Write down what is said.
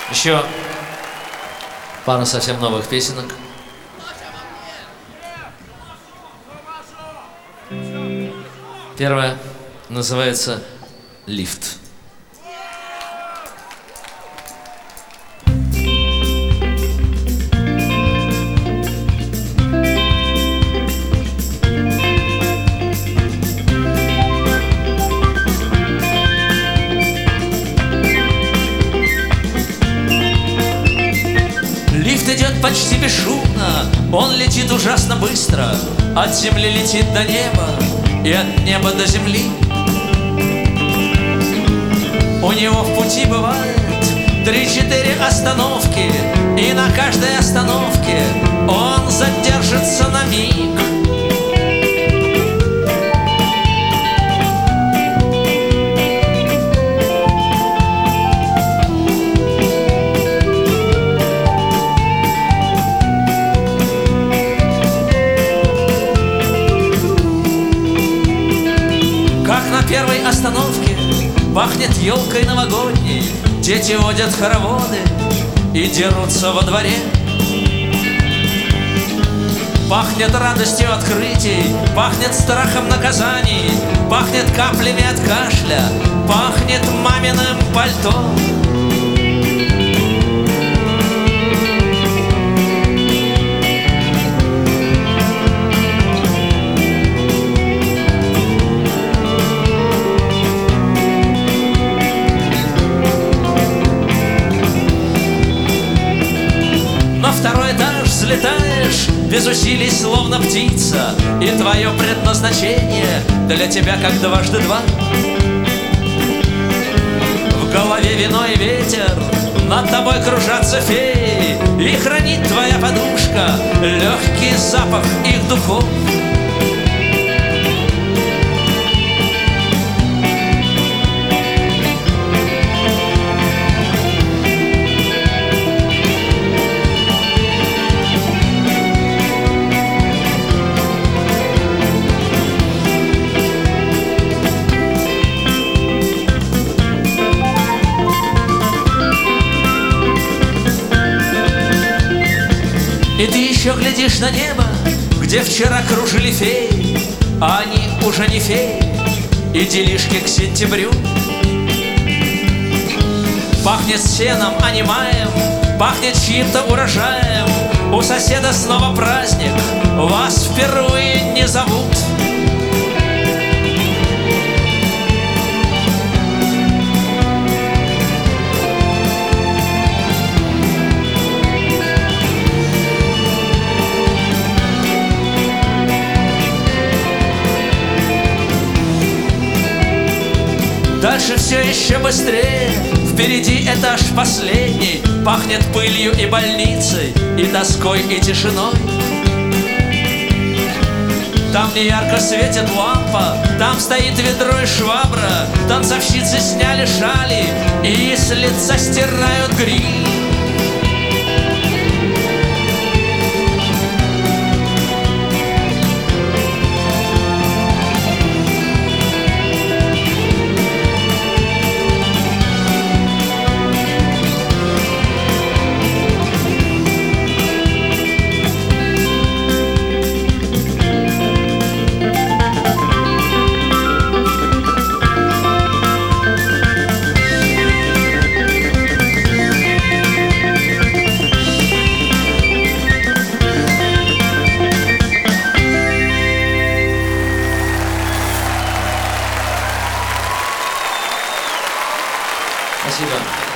Еще пару совсем новых песенок. Первая называется «Лифт». Лифт идет почти бесшумно, он летит ужасно быстро, от земли летит до неба и от неба до земли. У него в пути бывает 3-4 остановки, и на каждой остановке он задержится на миг. Как на первой остановке пахнет елкой новогодней, дети водят хороводы и дерутся во дворе. Пахнет радостью открытий, пахнет страхом наказаний, пахнет каплями от кашля, пахнет маминым пальто. На второй этаж взлетаешь без усилий, словно птица, и твое предназначение для тебя как 2×2. В голове вино и ветер, над тобой кружатся феи, и хранит твоя подушка легкий запах их духов. И ты еще глядишь на небо, где вчера кружили феи, а они уже не феи, и делишки к сентябрю. Пахнет сеном, а не маем, пахнет чьим-то урожаем. У соседа снова праздник, вас впервые не зовут. Дальше все еще быстрее, впереди этаж последний, пахнет пылью и больницей, и тоской, и тишиной. Там неярко светит лампа, там стоит ведро и швабра, танцовщицы сняли шали и с лица стирают грим. Спасибо.